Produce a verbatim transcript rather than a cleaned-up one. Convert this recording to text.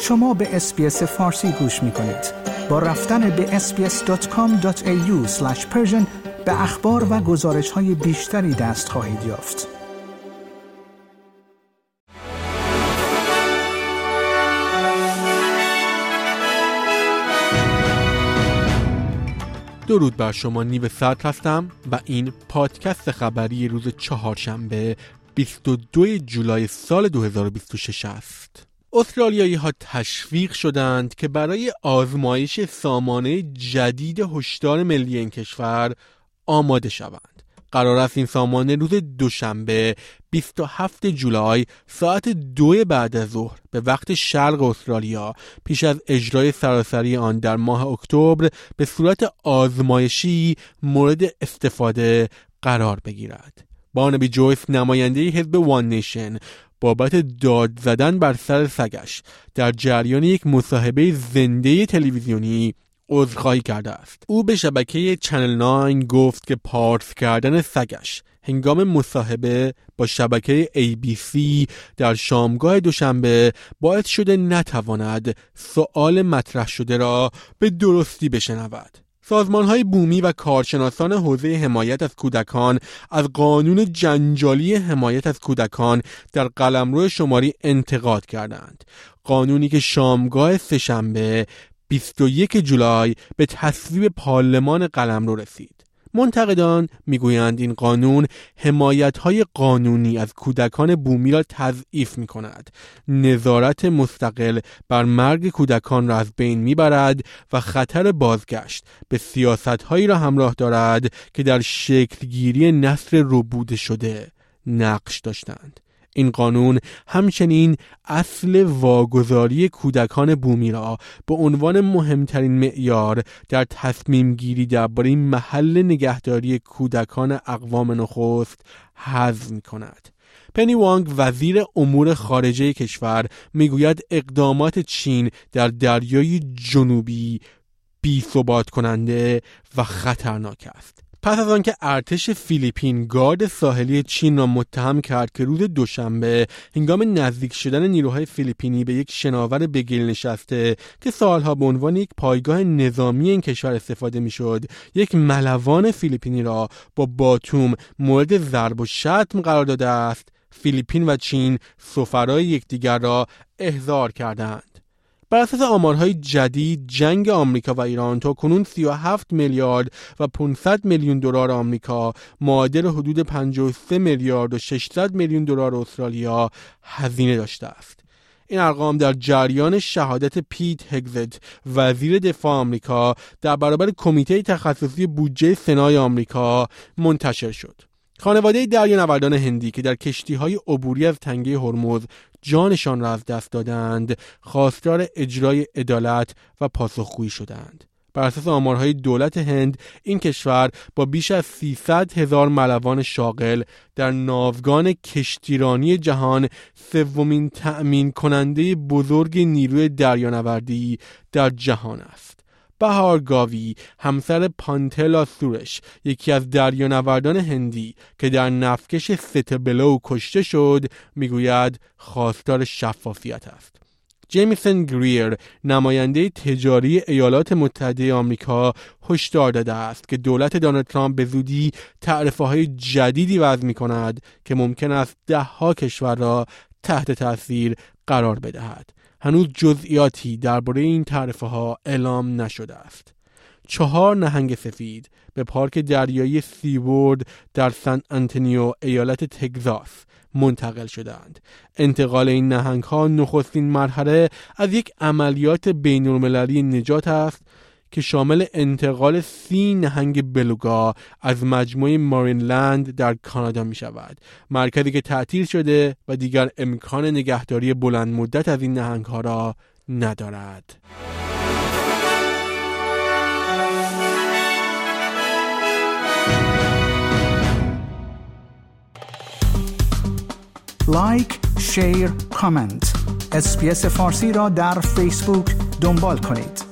شما به اس‌بی‌اس فارسی گوش می‌کنید. با رفتن به اس بی اس دات کام دات ای یو اسلش پرشن به اخبار و گزارش‌های بیشتری دست خواهید یافت. درود بر شما، نیو سرد هستم و این پادکست خبری روز چهارشنبه بیست و دوم جولای سال دو هزار و بیست و شش است. استرالیایی ها تشویق شدند که برای آزمایش سامانه جدید هشدار ملی این کشور آماده شوند. قرار است این سامانه روز دوشنبه بیست و هفتم جولای ساعت دو بعد از ظهر به وقت شرق استرالیا پیش از اجرای سراسری آن در ماه اکتبر به صورت آزمایشی مورد استفاده قرار بگیرد. بارنابی جویس، نماینده حزب وان نیشن، بابت داد زدن بر سر سگش در جریان یک مصاحبه زنده تلویزیونی عذرخواهی کرده است. او به شبکه چنل نه گفت که پارس کردن سگش هنگام مصاحبه با شبکه ای بی سی در شامگاه دوشنبه باعث شده نتواند سؤال مطرح شده را به درستی بشنود. سازمان‌های بومی و کارشناسان حوزه حمایت از کودکان از قانون جنجالی حمایت از کودکان در قلمرو شماری انتقاد کردند. قانونی که شامگاه سه‌شنبه بیست و یکم جولای به تصویب پارلمان قلمرو رسید. منتقدان میگویند این قانون حمایت‌های قانونی از کودکان بومی را تضعیف می‌کند، نظارت مستقل بر مرگ کودکان را از بین می‌برد و خطر بازگشت به سیاست‌هایی را همراه دارد که در شکلگیری نسل ربوده شده نقش داشتند. این قانون همچنین اصل واگذاری کودکان بومی را به عنوان مهمترین معیار در تصمیم گیری درباره محل نگهداری کودکان اقوام نخست حذف می‌کند. پنی وانگ، وزیر امور خارجه کشور، میگوید اقدامات چین در دریای جنوبی بی‌ثبات کننده و خطرناک است. پس از آنکه ارتش فیلیپین گارد ساحلی چین را متهم کرد که روز دوشنبه هنگام نزدیک شدن نیروهای فیلیپینی به یک شناور به گل نشسته که سالها به عنوان یک پایگاه نظامی این کشور استفاده میشد، یک ملوان فیلیپینی را با باتوم مورد ضرب و شتم قرار داده است، فیلیپین و چین سفرای یکدیگر را احضار کردند. بر اساس آمارهای جدید، جنگ آمریکا و ایران تا کنون سی و هفت میلیارد و پانصد میلیون دلار آمریکا معادل حدود پنجاه و سه میلیارد و ششصد میلیون دلار استرالیا هزینه داشته است. این ارقام در جریان شهادت پیت هگزت، وزیر دفاع آمریکا، در برابر کمیته تخصصی بودجه سنای آمریکا منتشر شد. خانواده دریانوردان هندی که در کشتی‌های عبوری از تنگه هرمز جانشان را از دست دادند، خواستار اجرای عدالت و پاسخگویی شدند. بر اساس آمارهای دولت هند، این کشور با بیش از سیصد هزار ملوان شاغل در ناوگان کشتیرانی جهان سومین تأمین کننده بزرگ نیروی دریانوردی در جهان است. بهار گاوی، همسر پانتلا سورش، یکی از دریانوردان هندی که در نفتکش ستبلو کشته شد، میگوید خواستار شفافیت است. جیمیسن گریر، نماینده تجاری ایالات متحده آمریکا، هشدار داده است که دولت دونالد ترامپ به زودی تعرفه‌های جدیدی وضع می‌کند که ممکن است ده‌ها کشور را تحت تاثیر قرار بدهد. هنوز جزئیاتی درباره این تعرفه‌ها اعلام نشده است. چهار نهنگ سفید به پارک دریایی سیورد در سن آنتونیو، ایالت تگزاس منتقل شدند. انتقال این نهنگ‌ها نخستین مرحله از یک عملیات بین‌المللی نجات است که شامل انتقال سی نهنگ بلوگا از مجموعه مارینلند در کانادا می شود. مرکزی که تعطیل شده و دیگر امکان نگهداری بلند مدت از این نهنگ ها را ندارد. لایک، شیر، کامنت. اس‌بی‌اس فارسی را در فیسبوک دنبال کنید.